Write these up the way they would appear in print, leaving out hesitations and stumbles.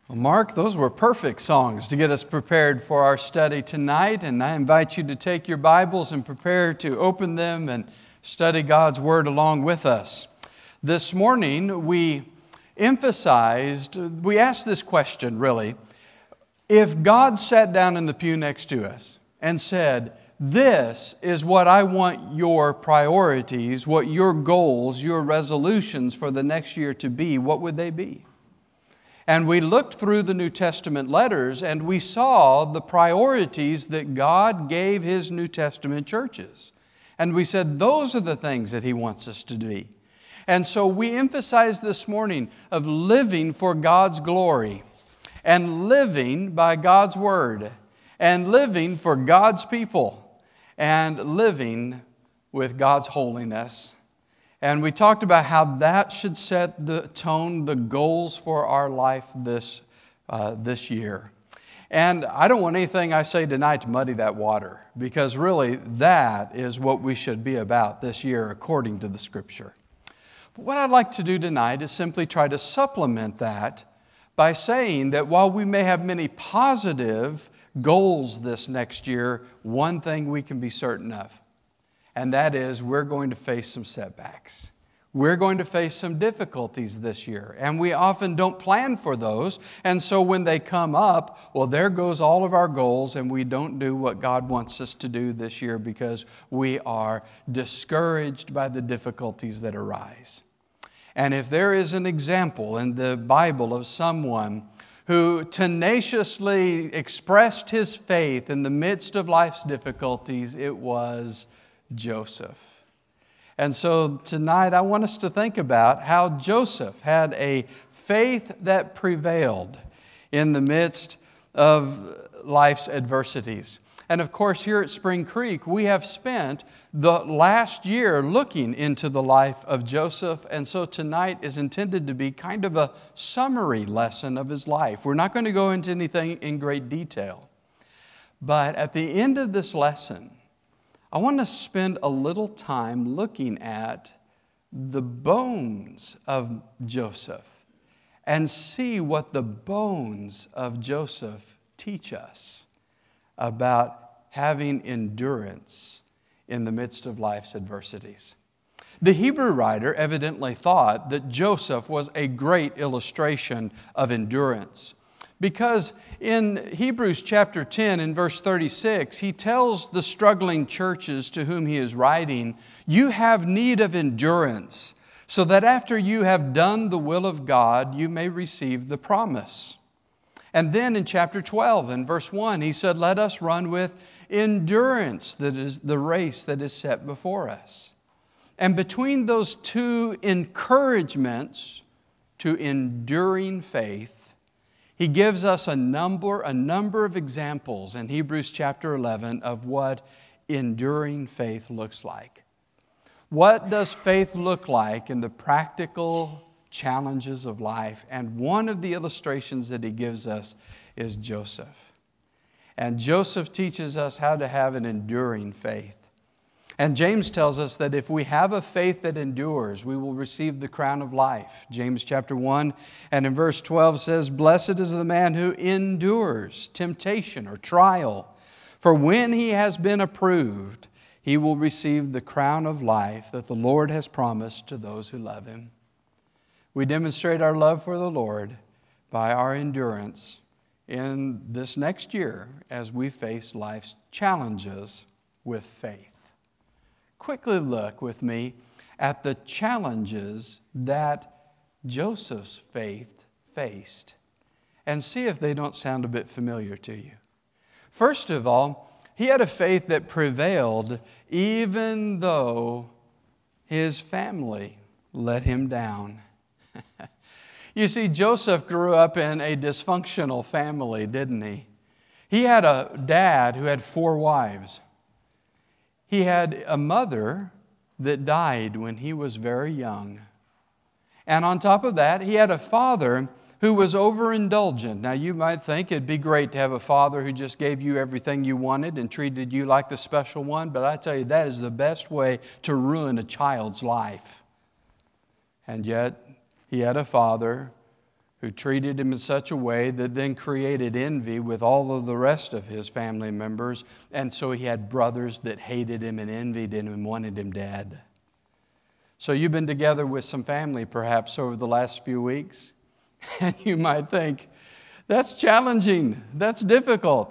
Well, Mark, those were perfect songs to get us prepared for our study tonight, and I invite you to take your Bibles and prepare to open them and study God's Word along with us. This morning we asked this question really, if God sat down in the pew next to us and said, "This is what I want your priorities, what your goals, your resolutions for the next year to be," what would they be? And we looked through the New Testament letters and we saw the priorities that God gave His New Testament churches. And we said those are the things that He wants us to do. And so we emphasize this morning of living for God's glory and living by God's Word and living for God's people and living with God's holiness. And we talked about how that should set the tone, the goals for our life this year. And I don't want anything I say tonight to muddy that water, because really that is what we should be about this year according to the Scripture. But what I'd like to do tonight is simply try to supplement that by saying that while we may have many positive goals this next year, one thing we can be certain of. And that is, we're going to face some setbacks. We're going to face some difficulties this year. And we often don't plan for those. And so when they come up, well, there goes all of our goals, and we don't do what God wants us to do this year because we are discouraged by the difficulties that arise. And if there is an example in the Bible of someone who tenaciously expressed his faith in the midst of life's difficulties, it was Joseph. And so tonight I want us to think about how Joseph had a faith that prevailed in the midst of life's adversities. And of course, here at Spring Creek, we have spent the last year looking into the life of Joseph. And so tonight is intended to be kind of a summary lesson of his life. We're not going to go into anything in great detail. But at the end of this lesson, I want to spend a little time looking at the bones of Joseph and see what the bones of Joseph teach us about having endurance in the midst of life's adversities. The Hebrew writer evidently thought that Joseph was a great illustration of endurance, because in Hebrews chapter 10 and verse 36, he tells the struggling churches to whom he is writing, "You have need of endurance, so that after you have done the will of God, you may receive the promise." And then in chapter 12 and verse 1, he said, "Let us run with endurance, that is the race that is set before us." And between those two encouragements to enduring faith, he gives us a number of examples in Hebrews chapter 11 of what enduring faith looks like. What does faith look like in the practical challenges of life? And one of the illustrations that he gives us is Joseph. And Joseph teaches us how to have an enduring faith. And James tells us that if we have a faith that endures, we will receive the crown of life. James chapter 1 and in verse 12 says, "Blessed is the man who endures temptation or trial, for when he has been approved, he will receive the crown of life that the Lord has promised to those who love Him." We demonstrate our love for the Lord by our endurance in this next year as we face life's challenges with faith. Quickly look with me at the challenges that Joseph's faith faced and see if they don't sound a bit familiar to you. First of all, he had a faith that prevailed even though his family let him down. You see, Joseph grew up in a dysfunctional family, didn't he? He had a dad who had 4 wives. He had a mother that died when he was very young. And on top of that, he had a father who was overindulgent. Now, you might think it'd be great to have a father who just gave you everything you wanted and treated you like the special one, but I tell you, that is the best way to ruin a child's life. And yet, he had a father who treated him in such a way that then created envy with all of the rest of his family members. And so he had brothers that hated him and envied him and wanted him dead. So you've been together with some family perhaps over the last few weeks, and you might think, that's challenging, that's difficult.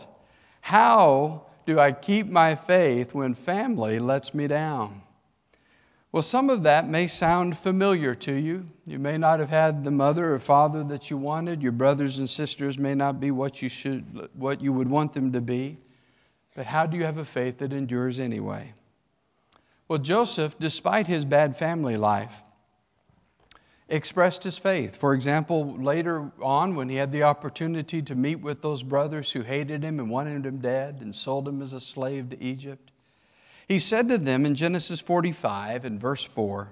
How do I keep my faith when family lets me down? Well, some of that may sound familiar to you. You may not have had the mother or father that you wanted. Your brothers and sisters may not be what you would want them to be. But how do you have a faith that endures anyway? Well, Joseph, despite his bad family life, expressed his faith. For example, later on when he had the opportunity to meet with those brothers who hated him and wanted him dead and sold him as a slave to Egypt, he said to them in Genesis 45 and verse 4,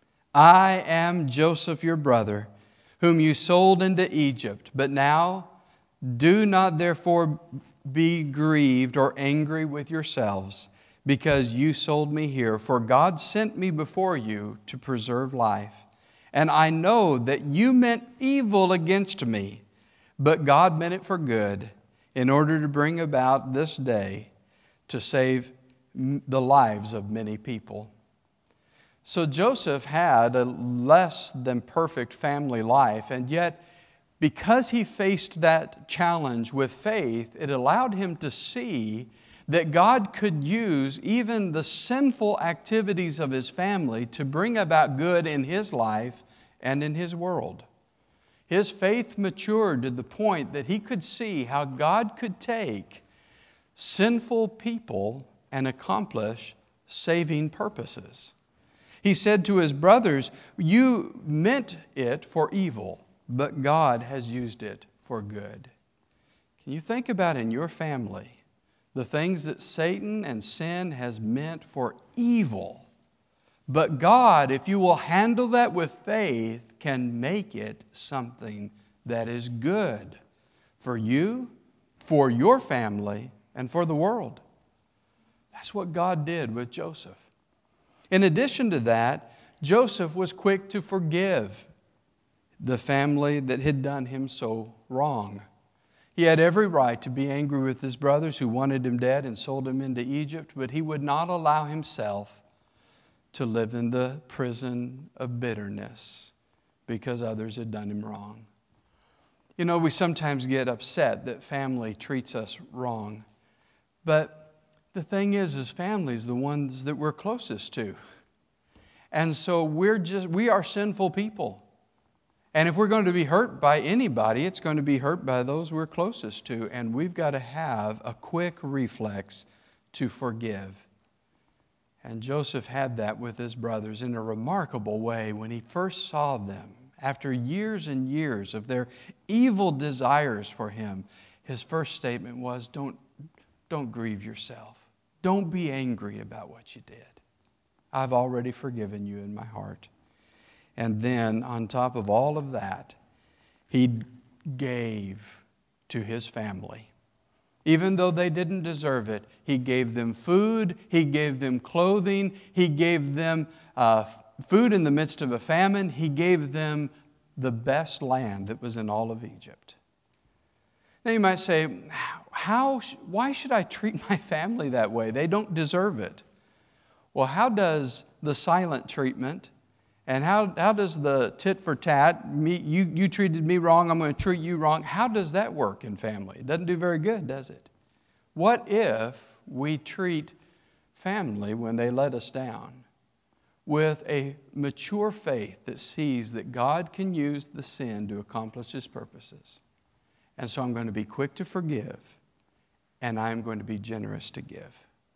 I am Joseph your brother, whom you sold into Egypt. But now do not therefore be grieved or angry with yourselves, because you sold me here. For God sent me before you to preserve life. And I know that you meant evil against me, but God meant it for good, in order to bring about this day to save the lives of many people. So Joseph had a less than perfect family life, and yet because he faced that challenge with faith, it allowed him to see that God could use even the sinful activities of his family to bring about good in his life and in his world. His faith matured to the point that he could see how God could take sinful people and accomplish saving purposes. He said to his brothers, you meant it for evil, but God has used it for good. Can you think about in your family the things that Satan and sin has meant for evil? But God, if you will handle that with faith, can make it something that is good for you, for your family, and for the world. That's what God did with Joseph. In addition to that, Joseph was quick to forgive the family that had done him so wrong. He had every right to be angry with his brothers who wanted him dead and sold him into Egypt, but he would not allow himself to live in the prison of bitterness because others had done him wrong. You know, we sometimes get upset that family treats us wrong, but the thing is family is the ones that we're closest to. And so we are sinful people. And if we're going to be hurt by anybody, it's going to be hurt by those we're closest to. And we've got to have a quick reflex to forgive. And Joseph had that with his brothers in a remarkable way when he first saw them. After years and years of their evil desires for him, his first statement was, don't grieve yourself. Don't be angry about what you did. I've already forgiven you in my heart. And then, on top of all of that, he gave to his family. Even though they didn't deserve it, he gave them food, he gave them clothing, he gave them food in the midst of a famine, he gave them the best land that was in all of Egypt. Now you might say, why should I treat my family that way? They don't deserve it. Well, how does the silent treatment and how does the tit for tat, you treated me wrong, I'm going to treat you wrong, how does that work in family? It doesn't do very good, does it? What if we treat family when they let us down with a mature faith that sees that God can use the sin to accomplish His purposes? And so I'm going to be quick to forgive, and I'm going to be generous to give.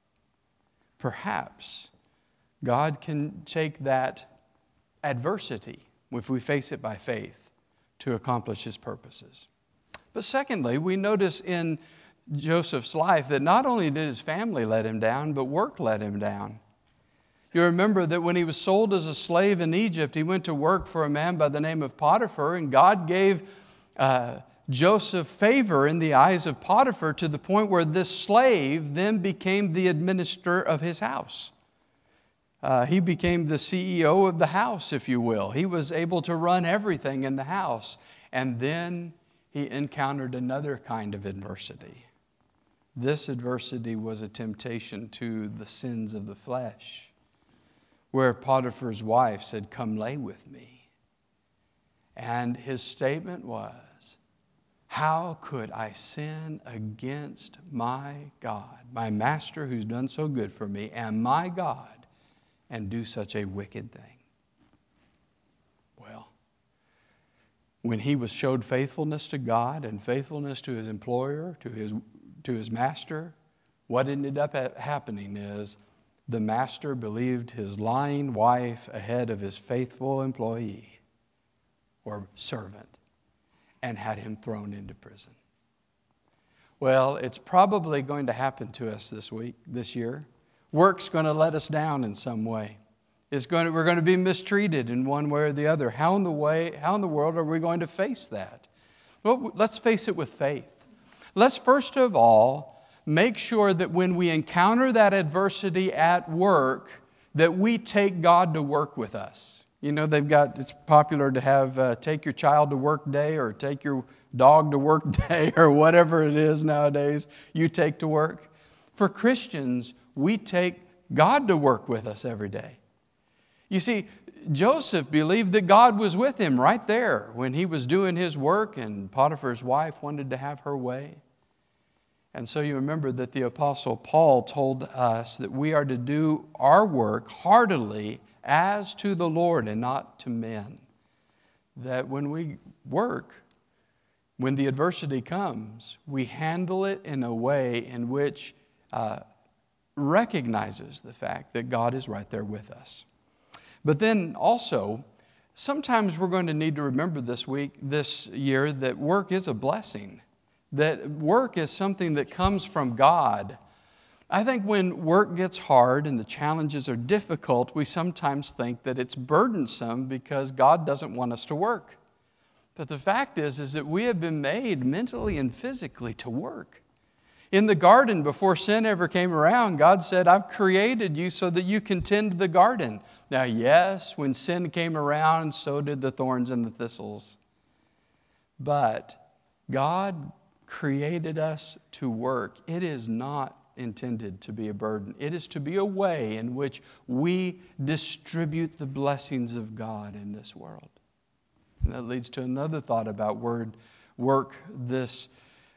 Perhaps God can take that adversity, if we face it by faith, to accomplish His purposes. But secondly, we notice in Joseph's life that not only did his family let him down, but work let him down. You remember that when he was sold as a slave in Egypt, he went to work for a man by the name of Potiphar, and God gave Joseph favor in the eyes of Potiphar to the point where this slave then became the administrator of his house. He became the CEO of the house, if you will. He was able to run everything in the house. And then he encountered another kind of adversity. This adversity was a temptation to the sins of the flesh, where Potiphar's wife said, "Come lay with me." And his statement was, "How could I sin against my God, my master who's done so good for me, and my God, and do such a wicked thing?" Well, when he was showed faithfulness to God and faithfulness to his employer, to his master, what ended up happening is the master believed his lying wife ahead of his faithful employee or servant and had him thrown into prison. Well, it's probably going to happen to us this year. Work's going to let us down in some way. We're going to be mistreated in one way or the other. How in the world are we going to face that? Well, let's face it with faith. Let's first of all make sure that when we encounter that adversity at work, that we take God to work with us. You know, it's popular to have take your child to work day or take your dog to work day or whatever it is nowadays you take to work. For Christians, we take God to work with us every day. You see, Joseph believed that God was with him right there when he was doing his work and Potiphar's wife wanted to have her way. And so you remember that the Apostle Paul told us that we are to do our work heartily as to the Lord and not to men. That when we work, when the adversity comes, we handle it in a way in which recognizes the fact that God is right there with us. But then also, sometimes we're going to need to remember this year, that work is a blessing. That work is something that comes from God. I think when work gets hard and the challenges are difficult, we sometimes think that it's burdensome because God doesn't want us to work. But the fact is that we have been made mentally and physically to work. In the garden, before sin ever came around, God said, "I've created you so that you can tend the garden." Now, yes, when sin came around, so did the thorns and the thistles. But God created us to work. It is not intended to be a burden. It is to be a way in which we distribute the blessings of God in this world. And that leads to another thought about work this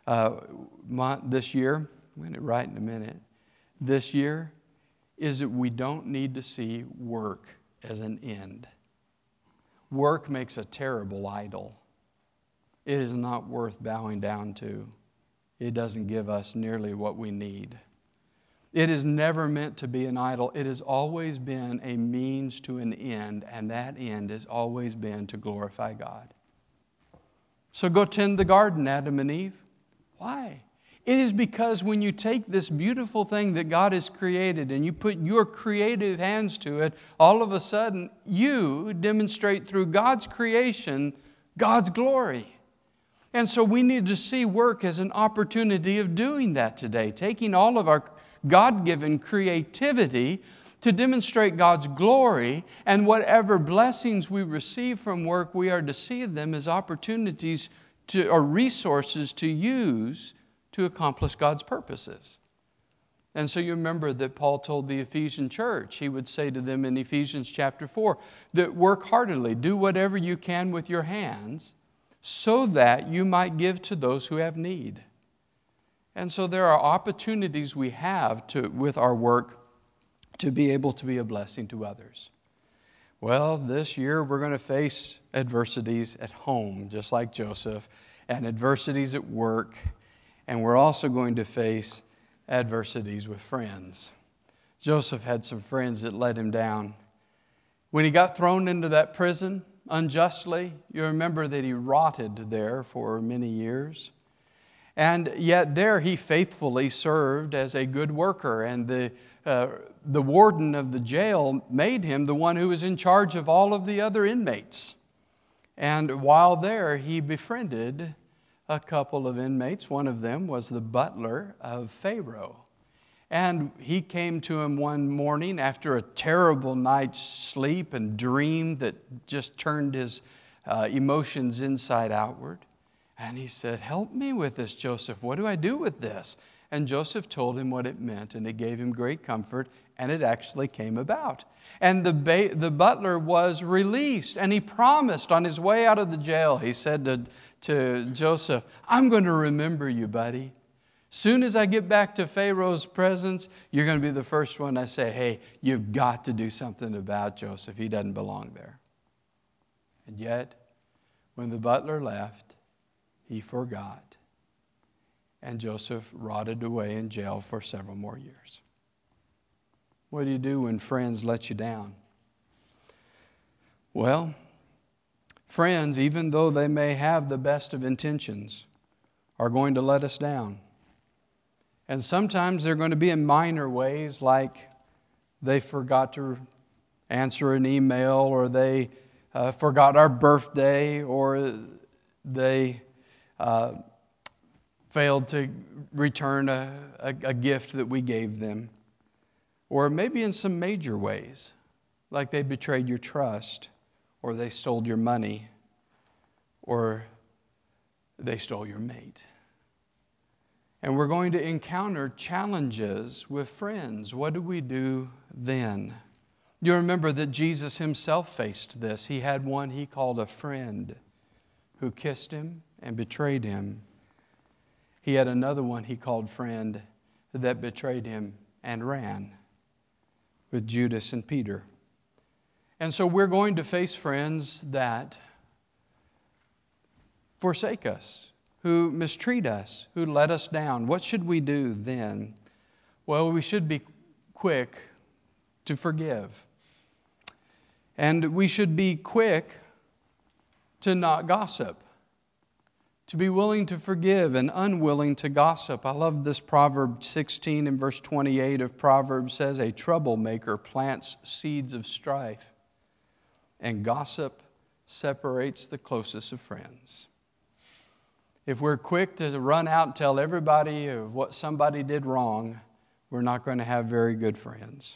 year. I'm going to write in a minute. This year is that we don't need to see work as an end. Work makes a terrible idol. It is not worth bowing down to. It doesn't give us nearly what we need. It is never meant to be an idol. It has always been a means to an end, and that end has always been to glorify God. So go tend the garden, Adam and Eve. Why? It is because when you take this beautiful thing that God has created and you put your creative hands to it, all of a sudden you demonstrate through God's creation God's glory. And so we need to see work as an opportunity of doing that today, taking all of our God-given creativity to demonstrate God's glory, and whatever blessings we receive from work, we are to see them as opportunities or resources to use to accomplish God's purposes. And so you remember that Paul told the Ephesian church, he would say to them in Ephesians chapter 4, that work heartily, do whatever you can with your hands, so that you might give to those who have need. And so there are opportunities we have with our work to be able to be a blessing to others. Well, this year we're going to face adversities at home, just like Joseph, and adversities at work, and we're also going to face adversities with friends. Joseph had some friends that let him down. When he got thrown into that prison unjustly, you remember that he rotted there for many years. And yet there he faithfully served as a good worker, and the warden of the jail made him the one who was in charge of all of the other inmates. And while there, he befriended a couple of inmates. One of them was the butler of Pharaoh. And he came to him one morning after a terrible night's sleep and dream that just turned his emotions inside outward. And he said, help me with this, Joseph. What do I do with this? And Joseph told him what it meant, and it gave him great comfort, and it actually came about. And the butler was released, and he promised on his way out of the jail, he said to Joseph, I'm going to remember you, buddy. Soon as I get back to Pharaoh's presence, you're going to be the first one I say, hey, you've got to do something about Joseph. He doesn't belong there. And yet, when the butler left, he forgot. And Joseph rotted away in jail for several more years. What do you do when friends let you down? Well, friends, even though they may have the best of intentions, are going to let us down. And sometimes they're going to be in minor ways, like they forgot to answer an email, or they forgot our birthday, or they failed to return a gift that we gave them. Or maybe in some major ways, like they betrayed your trust, or they stole your money, or they stole your mate. And we're going to encounter challenges with friends. What do we do then? You remember that Jesus himself faced this. He had one he called a friend who kissed him and betrayed him. He had another one he called friend that betrayed him and ran, with Judas and Peter. And so we're going to face friends that forsake us, who mistreat us, who let us down. What should we do then? Well, we should be quick to forgive. And we should be quick to not gossip, to be willing to forgive and unwilling to gossip. I love this Proverbs 16 and verse 28 of Proverbs says, a troublemaker plants seeds of strife, and gossip separates the closest of friends. If we're quick to run out and tell everybody of what somebody did wrong, we're not going to have very good friends.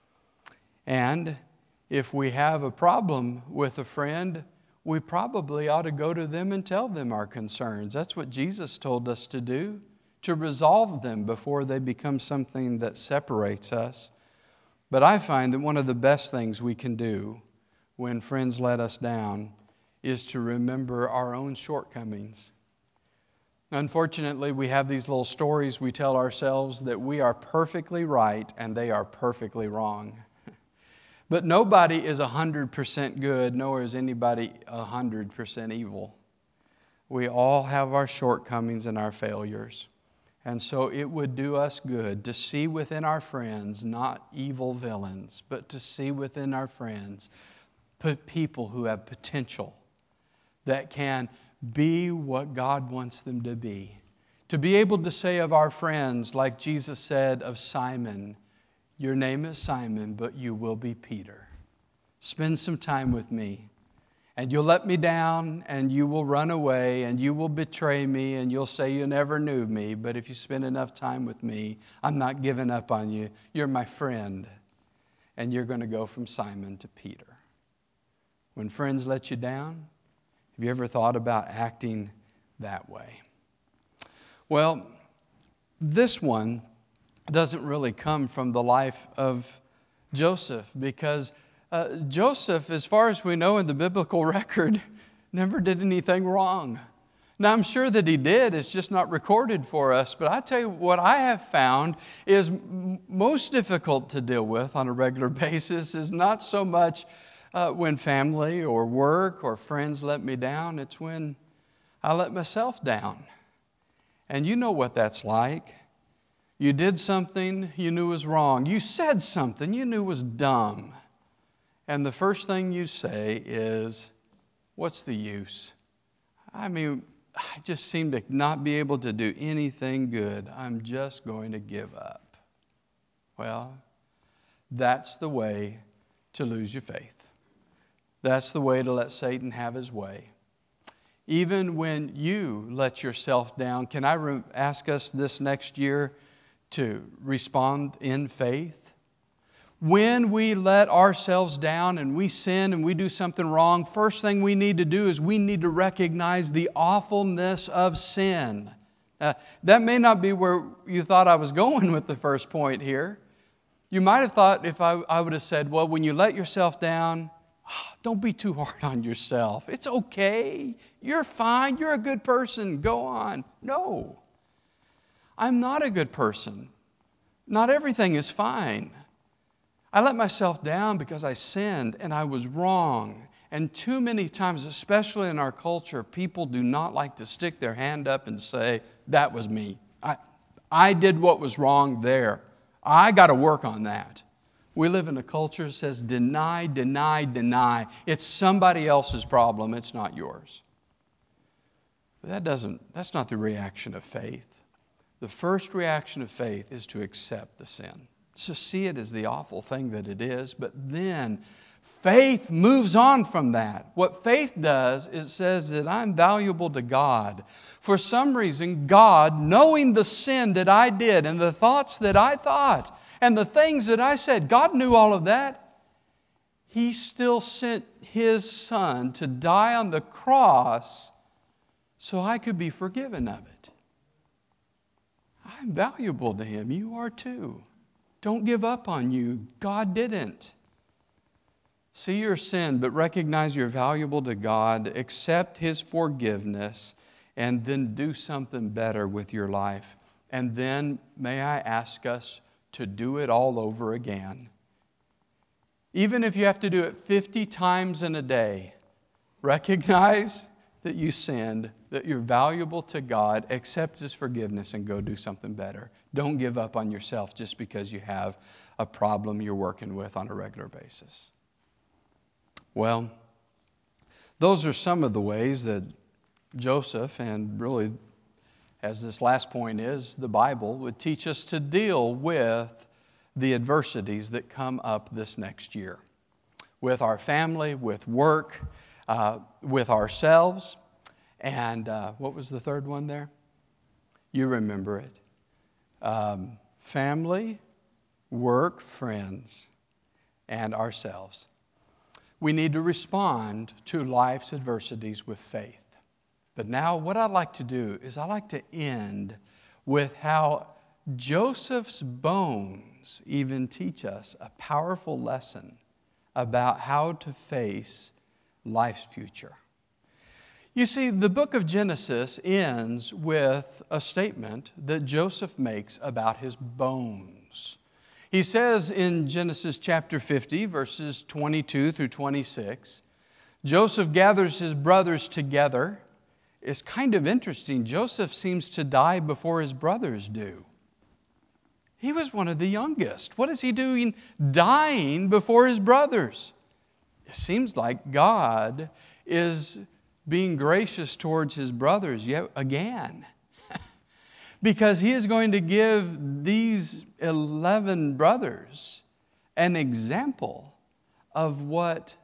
And if we have a problem with a friend, we probably ought to go to them and tell them our concerns. That's what Jesus told us to do, to resolve them before they become something that separates us. But I find that one of the best things we can do when friends let us down is to remember our own shortcomings. Unfortunately, we have these little stories we tell ourselves that we are perfectly right and they are perfectly wrong. But nobody is 100% good, nor is anybody 100% evil. We all have our shortcomings and our failures. And so it would do us good to see within our friends not evil villains, but to see within our friends people who have potential that can be what God wants them to be. To be able to say of our friends, like Jesus said of Simon, your name is Simon, but you will be Peter. Spend some time with me, and you'll let me down, and you will run away, and you will betray me, and you'll say you never knew me. But if you spend enough time with me, I'm not giving up on you. You're my friend, and you're going to go from Simon to Peter. When friends let you down, have you ever thought about acting that way? Well, this one doesn't really come from the life of Joseph, because Joseph, as far as we know in the biblical record, never did anything wrong. Now, I'm sure that he did. It's just not recorded for us. But I tell you, what I have found is most difficult to deal with on a regular basis is not so much when family or work or friends let me down. It's when I let myself down. And you know what that's like. You did something you knew was wrong. You said something you knew was dumb. And the first thing you say is, what's the use? I mean, I just seem to not be able to do anything good. I'm just going to give up. Well, that's the way to lose your faith. That's the way to let Satan have his way. Even when you let yourself down, can I ask us this next year to respond in faith? when we let ourselves down and we sin and we do something wrong, first thing we need to do is we need to recognize the awfulness of sin. That may not be where you thought I was going with the first point here. You might have thought if I would have said, well, when you let yourself down, don't be too hard on yourself. It's okay. You're fine. You're a good person. Go on. No. I'm not a good person. Not everything is fine. I let myself down because I sinned and I was wrong. And too many times, especially in our culture, people do not like to stick their hand up and say, that was me. I did what was wrong there. I got to work on that. We live in a culture that says deny, deny, deny. It's somebody else's problem. It's not yours. But that's not the reaction of faith. The first reaction of faith is to accept the sin. To see it as the awful thing that it is, but then faith moves on from that. What faith does is it says that I'm valuable to God. For some reason, God, knowing the sin that I did and the thoughts that I thought and the things that I said, God knew all of that. He still sent His Son to die on the cross so I could be forgiven of it. I'm valuable to Him. You are too. Don't give up on you. God didn't. See your sin, but recognize you're valuable to God. Accept His forgiveness, and then do something better with your life. And then, may I ask us to do it all over again. Even if you have to do it 50 times in a day, recognize that you sinned, that you're valuable to God, accept His forgiveness, and go do something better. Don't give up on yourself just because you have a problem you're working with on a regular basis. Well, those are some of the ways that Joseph, and really, as this last point is, the Bible would teach us to deal with the adversities that come up this next year. With our family, with work, with ourselves, and what was the third one there? You remember it. Family, work, friends, and ourselves. We need to respond to life's adversities with faith. But now what I'd like to do is I'd like to end with how Joseph's bones even teach us a powerful lesson about how to face life's future. You see, the book of Genesis ends with a statement that Joseph makes about his bones. He says in Genesis chapter 50, verses 22 through 26, Joseph gathers his brothers together. It's kind of interesting. Joseph seems to die before his brothers do. He was one of the youngest. What is he doing dying before his brothers? It seems like God is being gracious towards his brothers yet again. Because he is going to give these 11 brothers an example of what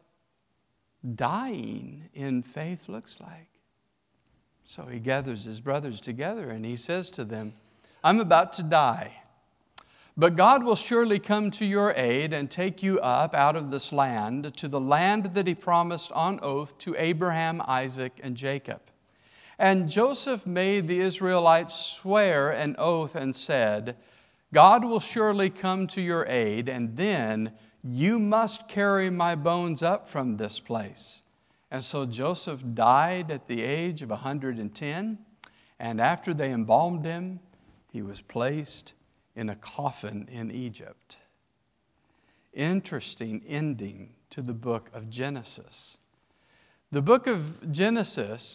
dying in faith looks like. So he gathers his brothers together and he says to them, I'm about to die. But God will surely come to your aid and take you up out of this land to the land that He promised on oath to Abraham, Isaac, and Jacob. And Joseph made the Israelites swear an oath and said, God will surely come to your aid, and then you must carry my bones up from this place. And so Joseph died at the age of 110, and after they embalmed him, he was placed in a coffin in Egypt. Interesting ending to the book of Genesis. The book of Genesis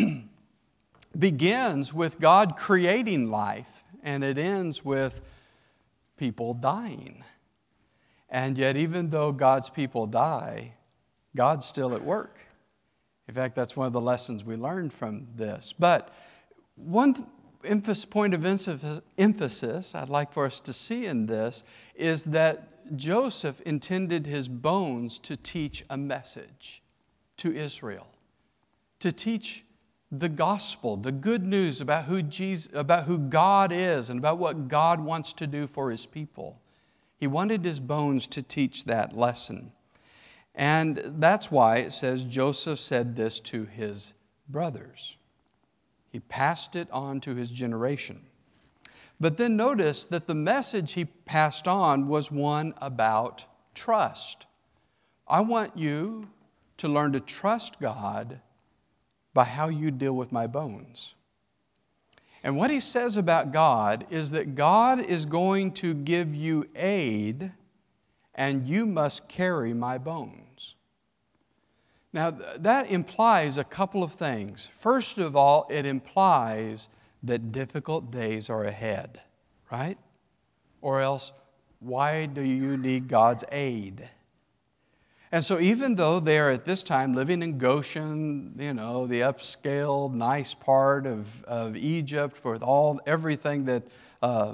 begins with God creating life, and it ends with people dying. And yet, even though God's people die, God's still at work. In fact, that's one of the lessons we learned from this. But one point of emphasis I'd like for us to see in this is that Joseph intended his bones to teach a message to Israel, to teach the gospel, the good news about who God is and about what God wants to do for His people. He wanted his bones to teach that lesson. And that's why it says Joseph said this to his brothers. He passed it on to his generation. But then notice that the message he passed on was one about trust. I want you to learn to trust God by how you deal with my bones. And what he says about God is that God is going to give you aid, and you must carry my bones. Now, that implies a couple of things. First of all, it implies that difficult days are ahead, right? Or else, why do you need God's aid? And so even though they are at this time living in Goshen, the upscale, nice part of Egypt with everything that a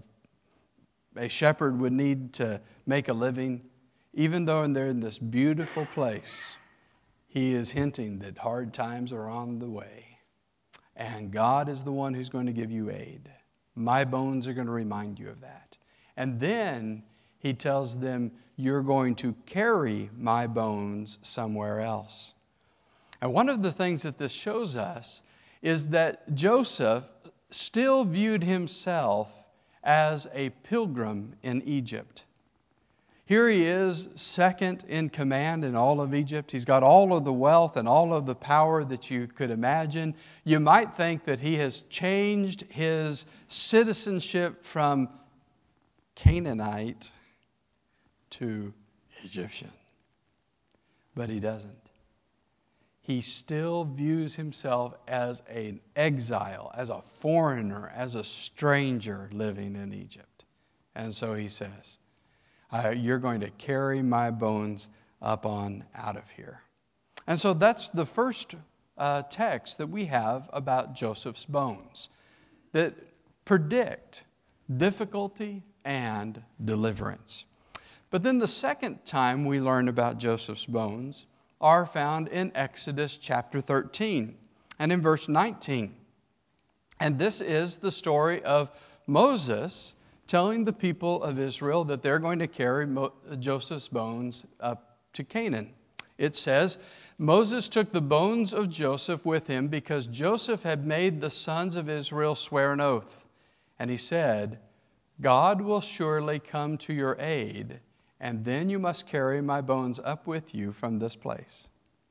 shepherd would need to make a living, even though they're in this beautiful place, he is hinting that hard times are on the way. And God is the one who's going to give you aid. My bones are going to remind you of that. And then he tells them, you're going to carry my bones somewhere else. And one of the things that this shows us is that Joseph still viewed himself as a pilgrim in Egypt. Here he is, second in command in all of Egypt. He's got all of the wealth and all of the power that you could imagine. You might think that he has changed his citizenship from Canaanite to Egyptian. But he doesn't. He still views himself as an exile, as a foreigner, as a stranger living in Egypt. And so he says, you're going to carry my bones up on out of here. And so that's the first text that we have about Joseph's bones that predict difficulty and deliverance. But then the second time we learn about Joseph's bones are found in Exodus chapter 13 and in verse 19. And this is the story of Moses telling the people of Israel that they're going to carry Joseph's bones up to Canaan. It says, Moses took the bones of Joseph with him because Joseph had made the sons of Israel swear an oath. And he said, God will surely come to your aid, and then you must carry my bones up with you from this place.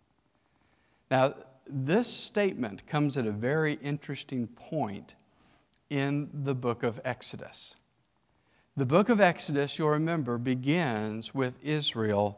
Now, this statement comes at a very interesting point in the book of Exodus. The book of Exodus, you'll remember, begins with Israel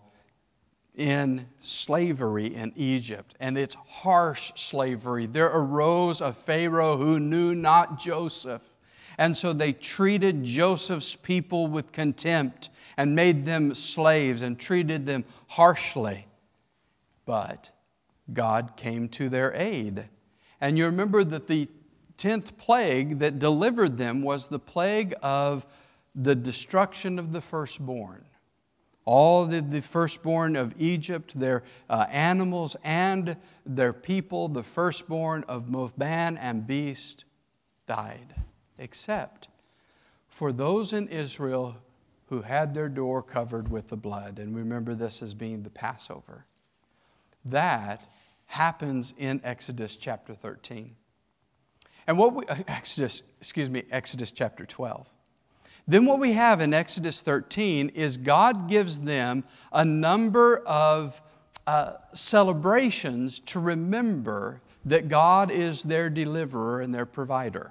in slavery in Egypt, and it's harsh slavery. There arose a Pharaoh who knew not Joseph, and so they treated Joseph's people with contempt and made them slaves and treated them harshly. But God came to their aid. And you remember that the 10th plague that delivered them was the plague of the destruction of the firstborn. All the firstborn of Egypt, their animals and their people, the firstborn of both man and beast, died. Except for those in Israel who had their door covered with the blood. And remember this as being the Passover. That happens in Exodus chapter 13. And Exodus chapter 12. Then what we have in Exodus 13 is God gives them a number of celebrations to remember that God is their deliverer and their provider.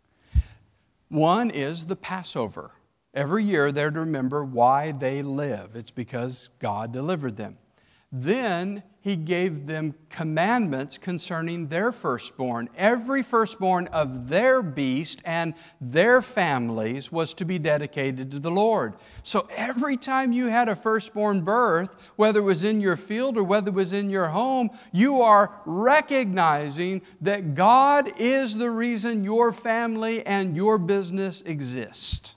One is the Passover. Every year they're to remember why they live. It's because God delivered them. Then He gave them commandments concerning their firstborn. Every firstborn of their beast and their families was to be dedicated to the Lord. So every time you had a firstborn birth, whether it was in your field or whether it was in your home, you are recognizing that God is the reason your family and your business exist.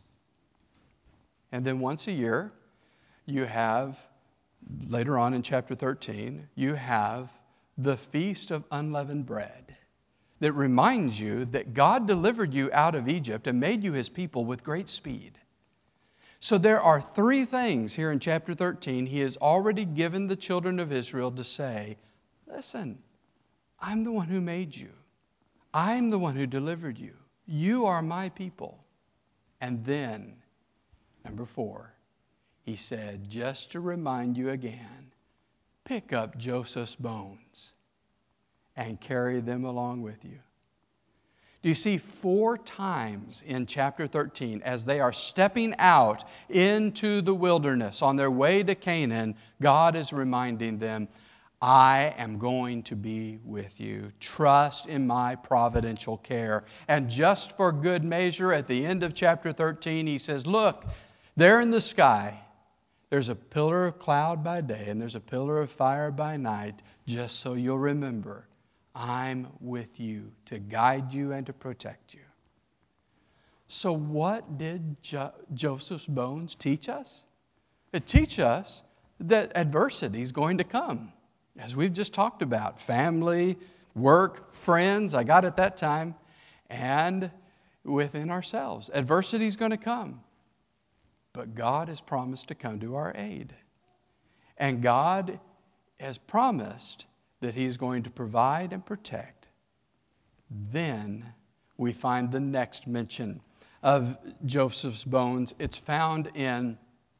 And then once a year, you have, later on in chapter 13, you have the Feast of Unleavened Bread that reminds you that God delivered you out of Egypt and made you His people with great speed. So there are three things here in chapter 13 He has already given the children of Israel to say, listen, I'm the one who made you. I'm the one who delivered you. You are my people. And then, number 4, He said, just to remind you again, pick up Joseph's bones and carry them along with you. Do you see 4 times in chapter 13, as they are stepping out into the wilderness on their way to Canaan, God is reminding them, I am going to be with you. Trust in my providential care. And just for good measure, at the end of chapter 13, He says, look, there in the sky, there's a pillar of cloud by day and there's a pillar of fire by night, just so you'll remember, I'm with you to guide you and to protect you. So what did Joseph's bones teach us? It teaches us that adversity is going to come. As we've just talked about, family, work, friends, I got it that time, and within ourselves. Adversity is going to come. But God has promised to come to our aid. And God has promised that He is going to provide and protect. Then we find the next mention of Joseph's bones. It's found in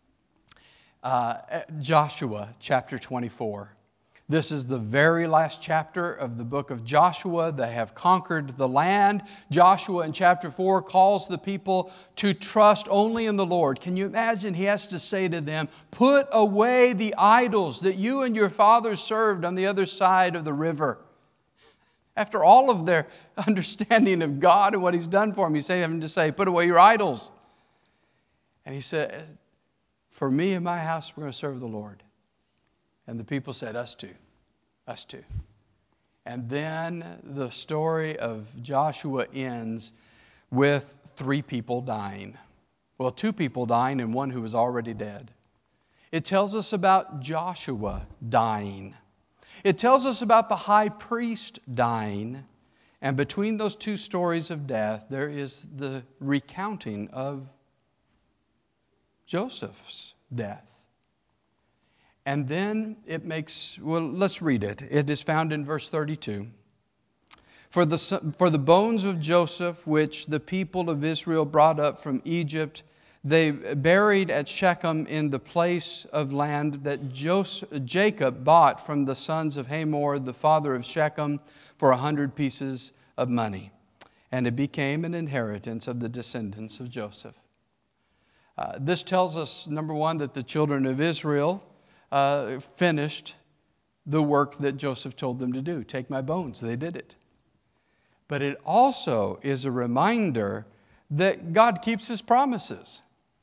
Joshua chapter 24. This is the very last chapter of the book of Joshua. They have conquered the land. Joshua in chapter 4 calls the people to trust only in the Lord. Can you imagine? He has to say to them, put away the idols that you and your fathers served on the other side of the river. After all of their understanding of God and what He's done for them, He's having to say, put away your idols. And He said, for me and my house, we're going to serve the Lord. And the people said, us too. Us too. And then the story of Joshua ends with 3 people dying. Well, 2 people dying and 1 who was already dead. It tells us about Joshua dying. It tells us about the high priest dying. And between those 2 stories of death, there is the recounting of Joseph's death. And then it makes, well, let's read it. It is found in verse 32. For the bones of Joseph, which the people of Israel brought up from Egypt, they buried at Shechem in the place of land that Jacob bought from the sons of Hamor, the father of Shechem, for 100 pieces of money. And it became an inheritance of the descendants of Joseph. This tells us, number 1, that the children of Israel finished the work that Joseph told them to do. Take my bones. They did it. But it also is a reminder that God keeps His promises.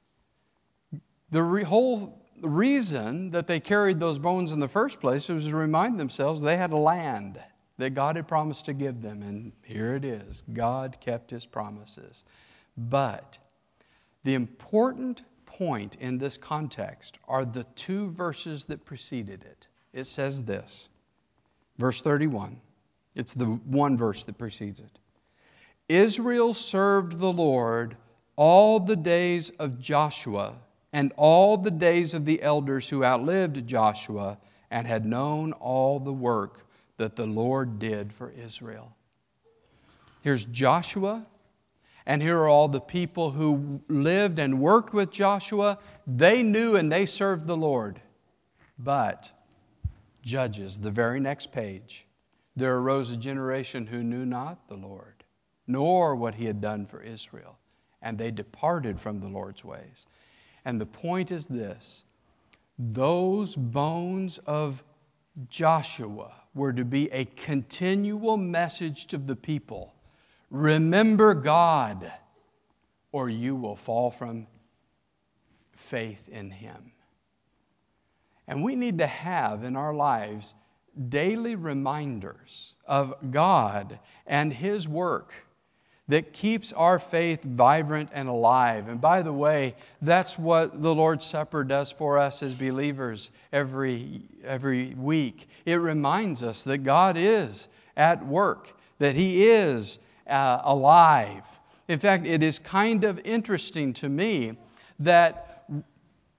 The whole reason that they carried those bones in the first place was to remind themselves they had a land that God had promised to give them. And here it is. God kept His promises. But the important point in this context are the 2 verses that preceded it. It says this, verse 31. It's the one verse that precedes it. Israel served the Lord all the days of Joshua and all the days of the elders who outlived Joshua and had known all the work that the Lord did for Israel. Here's Joshua. And here are all the people who lived and worked with Joshua. They knew and they served the Lord. But, Judges, the very next page, there arose a generation who knew not the Lord, nor what He had done for Israel. And they departed from the Lord's ways. And the point is this: those bones of Joshua were to be a continual message to the people. Remember God, or you will fall from faith in Him. And we need to have in our lives daily reminders of God and His work that keeps our faith vibrant and alive. And by the way, that's what the Lord's Supper does for us as believers every week. It reminds us that God is at work, that He is alive. In fact, it is kind of interesting to me that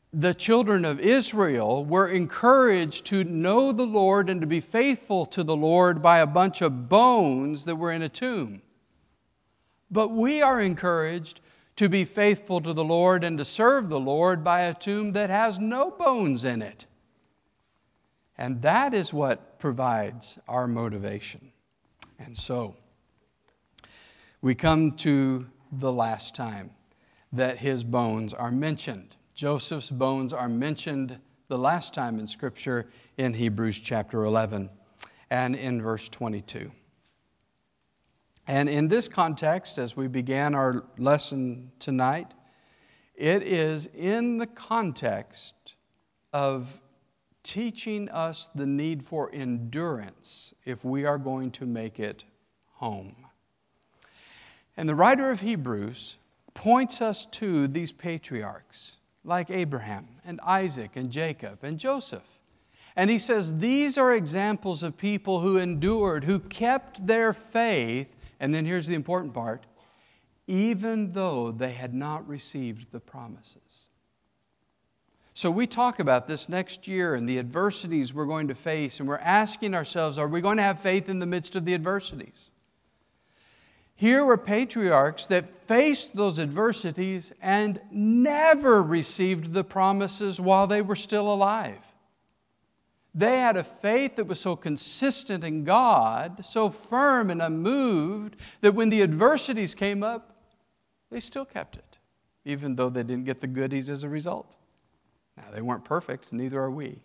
the children of Israel were encouraged to know the Lord and to be faithful to the Lord by a bunch of bones that were in a tomb. But we are encouraged to be faithful to the Lord and to serve the Lord by a tomb that has no bones in it. And that is what provides our motivation. And so, we come to the last time that his bones are mentioned. Joseph's bones are mentioned the last time in Scripture in Hebrews chapter 11 and in verse 22. And in this context, as we began our lesson tonight, it is in the context of teaching us the need for endurance if we are going to make it home. And the writer of Hebrews points us to these patriarchs like Abraham and Isaac and Jacob and Joseph. And he says these are examples of people who endured, who kept their faith. And then here's the important part, even though they had not received the promises. So we talk about this next year and the adversities we're going to face, and we're asking ourselves, are we going to have faith in the midst of the adversities? Here were patriarchs that faced those adversities and never received the promises while they were still alive. They had a faith that was so consistent in God, so firm and unmoved, that when the adversities came up, they still kept it, even though they didn't get the goodies as a result. Now, they weren't perfect, neither are we.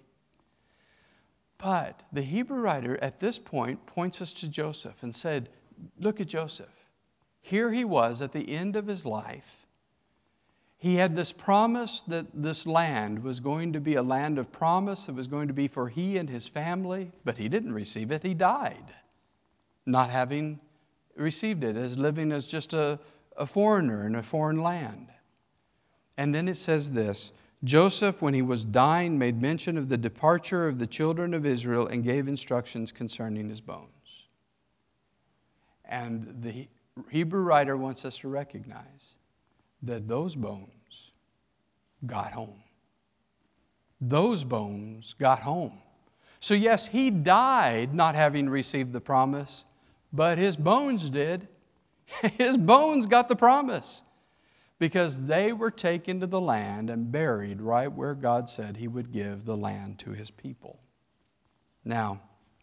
But the Hebrew writer at this point points us to Joseph and said, look at Joseph. Here he was at the end of his life. He had this promise that this land was going to be a land of promise. It was going to be for he and his family, but he didn't receive it. He died, not having received it, as living as just a foreigner in a foreign land. And then it says this, Joseph, when he was dying, made mention of the departure of the children of Israel and gave instructions concerning his bones. And the Hebrew writer wants us to recognize that those bones got home. Those bones got home. So yes, he died not having received the promise, but his bones did. His bones got the promise because they were taken to the land and buried right where God said he would give the land to his people. Now,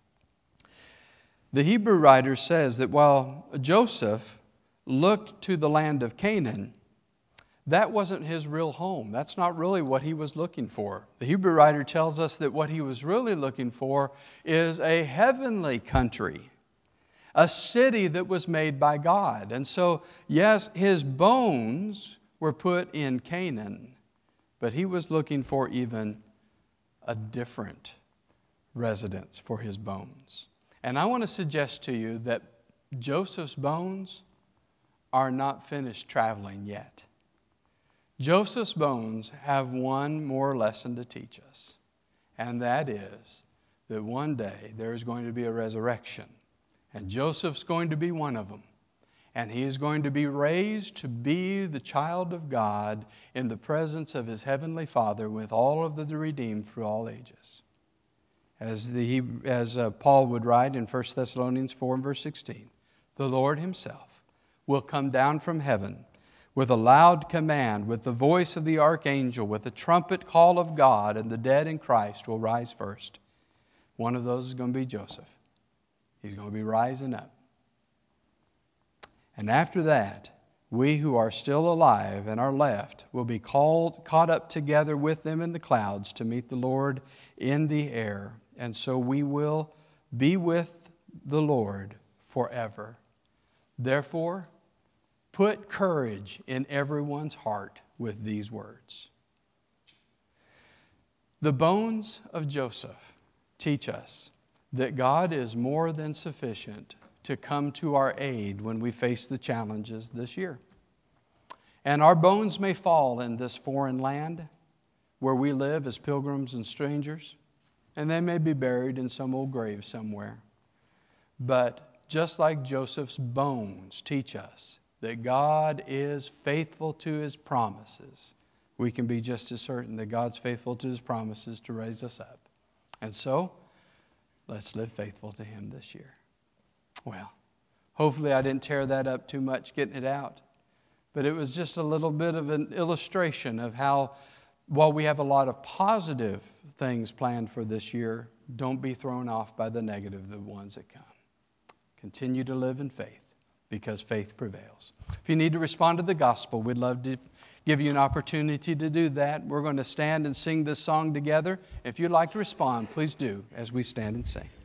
the Hebrew writer says that while Joseph looked to the land of Canaan, that wasn't his real home. That's not really what he was looking for. The Hebrew writer tells us that what he was really looking for is a heavenly country, a city that was made by God. And so, yes, his bones were put in Canaan, but he was looking for even a different residence for his bones. And I want to suggest to you that Joseph's bones are not finished traveling yet. Joseph's bones have one more lesson to teach us, and that is that one day there is going to be a resurrection, and Joseph's going to be one of them, and he is going to be raised to be the child of God in the presence of his heavenly Father with all of the redeemed through all ages. As Paul would write in 1 Thessalonians 4 and verse 16, the Lord himself will come down from heaven with a loud command, with the voice of the archangel, with the trumpet call of God, and the dead in Christ will rise first. One of those is going to be Joseph. He's going to be rising up. And after that, we who are still alive and are left will be caught up together with them in the clouds to meet the Lord in the air. And so we will be with the Lord forever. Therefore, put courage in everyone's heart with these words. The bones of Joseph teach us that God is more than sufficient to come to our aid when we face the challenges this year. And our bones may fall in this foreign land where we live as pilgrims and strangers, and they may be buried in some old grave somewhere. But just like Joseph's bones teach us that God is faithful to his promises, we can be just as certain that God's faithful to His promises to raise us up. And so, let's live faithful to Him this year. Well, hopefully I didn't tear that up too much getting it out. But it was just a little bit of an illustration of how, while we have a lot of positive things planned for this year, don't be thrown off by the negative, the ones that come. Continue to live in faith, because faith prevails. If you need to respond to the gospel, we'd love to give you an opportunity to do that. We're going to stand and sing this song together. If you'd like to respond, please do as we stand and sing.